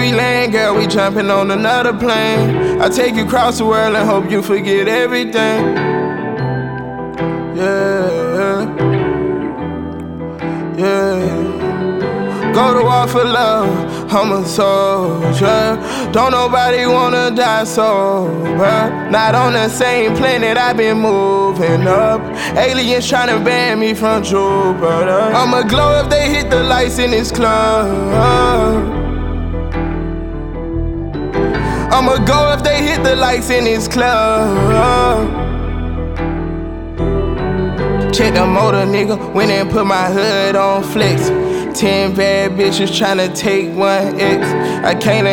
we land, girl, we jumping on another plane. I take you across the world and hope you forget everything. Yeah, yeah. Go to war for love, I'm a soldier. Don't nobody wanna die sober. Not on the same planet, I've been moving up. Aliens tryna ban me from Jupiter. I'ma glow if they hit the lights in this club. I'ma go if they hit the lights in this club. Check the motor, nigga, went and put my hood on flex. 10 bad bitches tryna take 1X. I can't